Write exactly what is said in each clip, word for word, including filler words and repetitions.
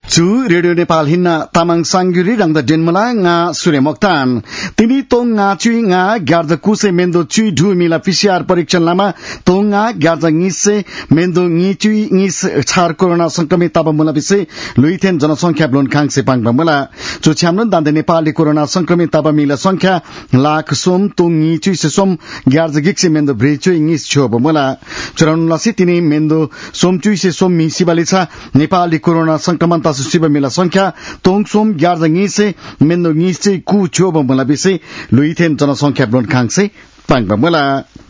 Chu Radio Nepal hinna tamang sangguri rang da denmala nga sure moktan tini tong nga chui nga garda kuse mendo chui dhu mila P C R परीक्षण lama tong nga garda ngise mendo ngi chui ngis char corona संक्रमित taba mula bise luithen जनसंख्या blon khang se pang mula chu chamnon dande nepali corona संक्रमित taba mila संख्या lakh Som tong ngi chui se som garda gikse mendo bre chui ngis chob mula churan lasi tini mendo som chui se som mi sibalicha nepali corona संक्रमण शिव मेला संख्या तोङसोम ग्यार्ज ngise मेन्दो ngise ku chobo mula bise luithen जनसंख्या ब्लोन खाङसे पाङबा mula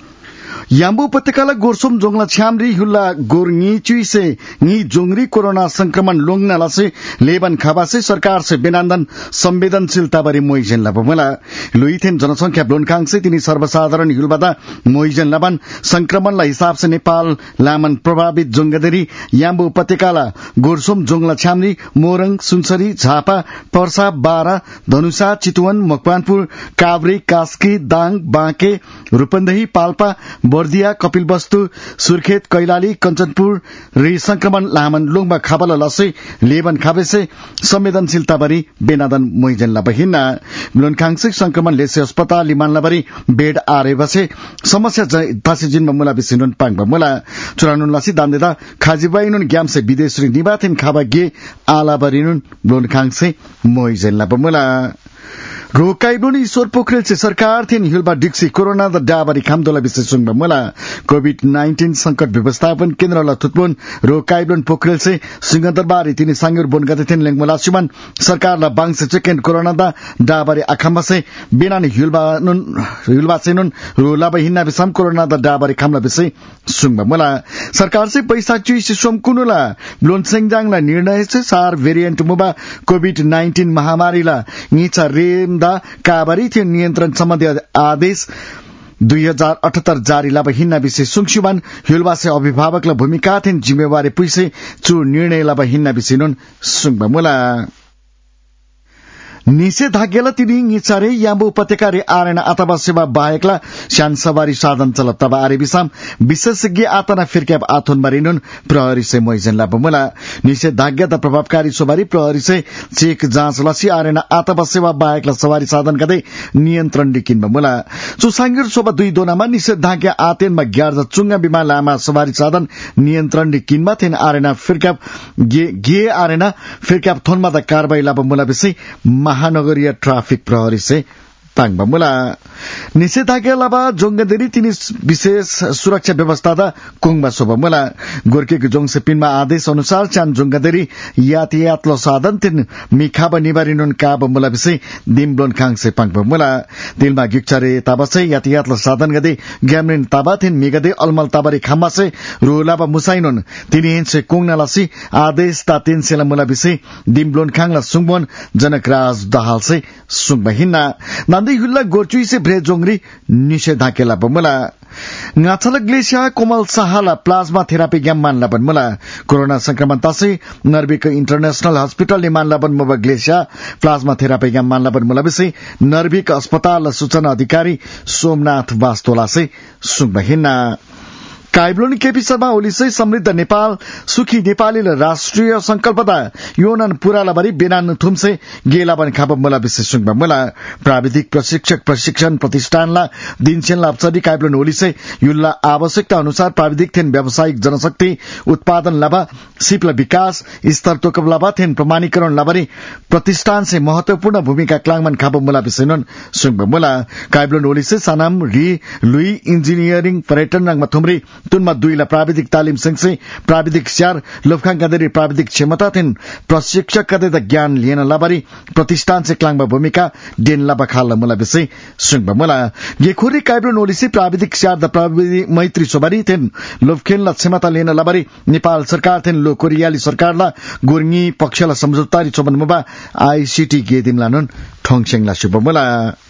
याम्बु उपत्यकाला गोरसोम जोंगला छ्यामरी हुल्ला गोरङी चुइसे नी जोंगरी कोरोना संक्रमण लोंगनाला से लेबन खाबा से सरकार से बेनान्दन संवेदनशीलता बरी मोइजन लबमला लुइथेन जनसंख्या ब्लोनखाङ से तिनी सर्वसाधारण हुलबादा मोइजन लबन संक्रमणला हिसाब से नेपाल लामन प्रभावित जोंगदेरी याम्बु उपत्यकाला गोरसोम जोंगला छ्यामरी मोरङ सुनसरी झापा पर्सा बारा धनुषा चितवन मकवानपुर काभ्रे कास्की दाङ बाँके रूपन्देही पाल्पा बर्दिया कपिलवस्तु सुर्खेत कैलाली कञ्चनपुर रि संक्रमण लामन लुङबा खाबल लसे लेबन खाबेसे संवेदनशीलता बरी बेनादन मोइजन लबहिना ब्लोनखाङसे संक्रमण लेसे अस्पताल लिमान लबरी बेड आरे बसे समस्या तासे जिनमा मुला बिसिनुन पाङबा मुला चुरानुन लसी दान्देदा खाजिबाइनुन ग्यामसे विदेशरी निबाथिन खाबा गे आला बरिनुन ब्लोनखाङसे मोइजन लबमुला रोकाइब्लोन ईश्वर पोखरेल से सरकार थिन हिलबा डिक्सी कोरोना द डाबरी खामदोला विशेष सुनबा मला कोभिड नाइन्टीन संकट व्यवस्थापन केन्द्र ल थुत्बोन रोकाइब्लोन पोखरेल से सिंहदरबारी तिनी सांगुर बोन गते थिन लेंगमला सुमन सरकार ल बांगसे सेकेन्ड कोरोना द डाबरी आखामबा से बिनानी हिलबा नुन हिलबा सेनुन रोला बहिना बिसम कोरोना द डाबरी खामला विशेष सुनबा मला सरकार से पैसा चुइ से सोमकुनुला ब्लोन सेंगजांग ला निर्णय से सार वेरिएंट मुबा कोभिड नाइन्टीन महामारी ला नीचा रेम दा काबरी थियो नियन्त्रण सम्बन्धी आदेश दुई हजार अठहत्तर जारी लब हिन्ना विषय सुङसुबान हिलबासे अभिभावकलाई भूमिका थिन जिम्मेवारी पुइसे चु निर्णय लब हिन्ना विषय नुन सुङबा मुला निषेधाज्ञाला तिनी निचारे याम्बु उपत्यका रे आरेना अथवा सेवा बाहेकला शान सवारी साधन चल तब आरे बिसाम विशेषज्ञ आतना फिरक्याब आथोन बारिनुन प्रहरी से मोइजन लापमुला निषेधाज्ञा द प्रभावकारी सवारी प्रहरी से चेक जाँच लसी आरेना अथवा सेवा बाहेकला सवारी साधन गदै नियन्त्रण दिकिन बमुला सुसांगिर सोबा दुई दोनामा निषेधाज्ञा आतेनमा ग्यार्ज चुंगा बिमा लामा सवारी साधन नियन्त्रण दिकिनमा थिन आरेना फिरक्याब गे गे आरेना फिरक्याब थोनमा द कारबाही लापमुला बिसे महानगरीय ट्राफिक प्रहरी से पाङबा मुला निषेधाज्ञा लाबा जोंगदेरी तिनी विशेष सुरक्षा व्यवस्था दा कुङबा सोबा मुला गोर्केको जोंगसे पिनमा आदेश अनुसार चान जोंगदेरी यातायात लो साधन तिन मिखाबा निबारिनुन काबा मुला विषय दिम ब्लोन खाङसे पाङबा मुला दिलमा गिक्चरे ताबासे यातायात लो साधन गदे ग्यामरिन ताबा थिन मिगदे अलमल ताबारी खामासे रोलाबा मुसाइनुन तिनी हिंसे कुङनालासी आदेश ता तीन सेला मुला विषय दिम ब्लोन खाङला सुङबोन जनकराज दहाल से सुङबा हिन्ना नान्दै हुल्ला गोर्चुई से भ्रे जोंगरी निषेधाज्ञा बमुला ngatsala glesia komal sahala plasma therapy gam man laban mula corona संक्रमण तासे नर्बिक इंटरनेशनल हॉस्पिटल ने मान लाबन मोबा ग्लेसिया प्लाज्मा थेरापी गम मान लाबन मुला बिसे नर्बिक अस्पताल सूचना अधिकारी सोमनाथ वास्तोला से सुबहिना काइब्लोनी केपी शर्मा ओलीसै समृद्ध नेपाल सुखी नेपाली राष्ट्रिय संकल्पता योनन पुराला बरी बेनान थुमसे गेलाबन खाब मला विशेष सुङबा मला प्राविधिक प्रशिक्षक प्रशिक्षण प्रतिष्ठानला दिनसेन लाप्सडी काइब्लोन ओलीसै युल्ला आवश्यकता अनुसार प्राविधिक थेन व्यावसायिक जनशक्ति उत्पादन लाभा सिपला विकास स्तर तोकब लाभा थेन प्रमाणीकरण लाभरी प्रतिष्ठान से महत्वपूर्ण भूमिका क्लाङमन खाब मला विशेष नन सुङबा मला काइब्लोन ओलीसै सानाम रि लुई इंजिनियरिंग पर्यटन रंगमा थुमरी तुनमा दुईला प्राविधिक तालिम संघसे प्राविधिक स्यार लोफखाङ गदेरी प्राविधिक क्षमता थिन प्रशिक्षक कदे ज्ञान लिएन लाबारी प्रतिष्ठान से क्लाङबा भूमिका डेन लाबा खाल मुला विषय सुङबा मुला गेखोरी काइब्लोन ओलीसी प्राविधिक स्यार द प्राविधिक मैत्री सोबारी थिन लोफखेनला क्षमता लिएन लाबारी नेपाल सरकार थिन लो कोरियाली सरकारला गोर्ङी पक्षला सम्झौतारी चोबन मुबा आईसीटी गे दिमला नुन ठोङसेङला सुब मुला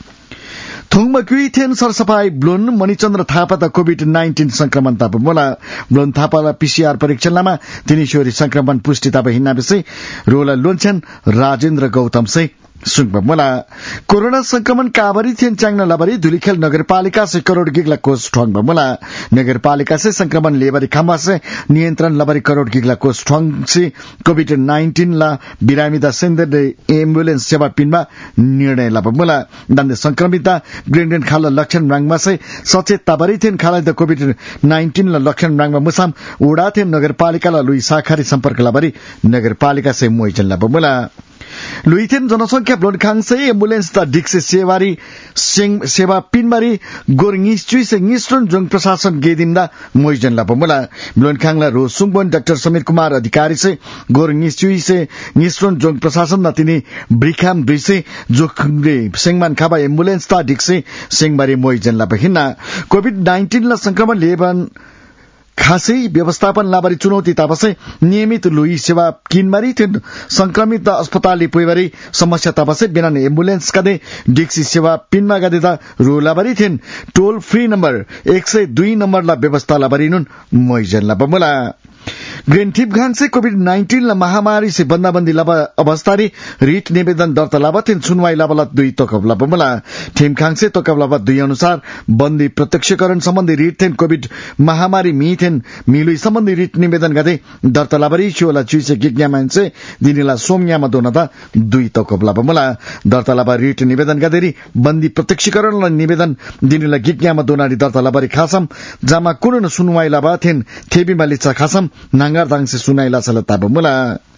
थोङमा क्युई थेन सरसफाई ब्लोन मणिचन्द्र थापा द कोभिड नाइन्टीन संक्रमण ताप मोला ब्लोन थापाला पीसीआर परीक्षणमा तिनी छोरी संक्रमण पुष्टि ताप हिन्ना विषय रोला लोन्छन् राजेन्द्र गौतम से सुंगबमला कोरोना संक्रमण काबरी थियन चांगना लबरी धुलीखेल नगरपालिका से करोड़ गिगला कोष ठोंग बमला नगरपालिका से संक्रमण लेबरी खम्बा से नियंत्रण लबरी करोड़ गिगला कोष ठोंग से कोविड नाइन्टीन ला बिरामीदा सेंदर एम्बुलेंस सेवा पिनमा निर्णय लबमला दन्द संक्रमिता ग्रेन्डेन खाला लक्षण रांगमा से सचेत ताबरी थियन खाला द कोविड नाइन्टीन ला लक्षण रांगमा मुसाम उडा थियन नगरपालिका ला लुई साखारी सम्पर्क लबरी नगरपालिका से मोइजन लबमला लुइथेन जनसंख्या ब्लोनखाङ से एम्बुलेंस ता डिक्से सेवारी सिंह सेवा पिनमारी गोरङिस्चुई से निस्ट्रन जोङ प्रशासन गेदिन्दा मोइजन लापमुला ब्लोनखाङला रोसुङबन डाक्टर समीर कुमार अधिकारी से गोरङिस्चुई से निस्ट्रन जोङ प्रशासन न तिनी ब्रिखाम ब्रिसे जोखले सिंहमान खाबा एम्बुलेंस ता डिक्से सिंहमारी मोइजन लापहिना कोविड नाइन्टीन ला संक्रमण लेबन खासै व्यवस्थापन लाबारी चुनौती तापसे नियमित लुई सेवा किनमारी थियन संक्रमित अस्पताल पुइबारी समस्या तापसे बिना एम्बुलेंस कदे डिक्सी सेवा पिनमा गदे ता रोलाबारी थियन टोल फ्री नंबर एक सय दुई नंबर ला व्यवस्था लाबारी नुन मोइजन ला बमला ग्रेन थिप घाङ से कोविड नाइन्टीन ला महामारी से बन्दाबन्दी लाबा अवस्थारी रिट निवेदन दर्ता लाबा थिन सुनवाई लाबला दुई तकबला बमला थिम खाङ से तकबला दुई अनुसार बन्दी प्रत्यक्षकरण सम्बन्धी रिट थिन कोविड महामारी मी थिन मिलुई सम्बन्धी रिट निवेदन गदे दर्ता लाबारी शिवला चुइसे गिग्यामान से दिनेला सोमयामा दोनता दुई तकबला बमला दर्ता लाबा रिट निवेदन गदेरी बन्दी प्रत्यक्षकरण ला निवेदन दिनेला गिग्यामा दोनारी दर्ता लाबारी खासम जामा कुन सुनवाई लाबा थिन थेबी मालिचा खासम नांगार दाङ से सुनाइला सलता बमुला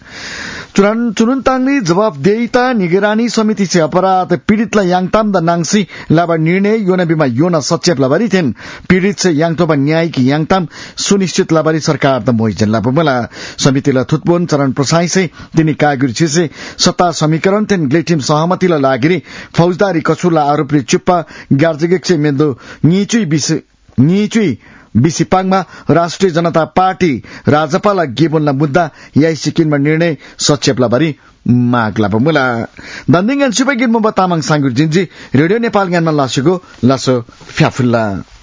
चुनन चुनताङनी जवाबदेहिता निगरानी समिति से अपराध पीड़ितलाई याङताम द नाङसी लाबा निर्णय योना बिमा योना सचेप लाबारी थियन पीड़ित से याङतोबा न्यायिक याङताम सुनिश्चित लाबारी सरकार द मोइजन लाबमुला समितिला थुतबोन चरण प्रसाई से तिनी कागुरी छिसे सत्ता समीकरण थियन ग्लेटिम सहमतिला लागिरी फौजदारी कसूरला आरोपी चुप्पा गार्जगेक से मेन्दो नीचुई बिस नीचुई बिसिपाङमा राष्ट्रिय जनता पार्टी राजपाला गेबोनला मुद्दा याई सिक्किममा निर्णय सचेपला भरी मागला बमुला दन्दिङ सिपागिन मोबा तामाङ सांगुर जिन्जी रेडियो नेपाल ज्ञानमा लासेको लासो फ्याफुल्ला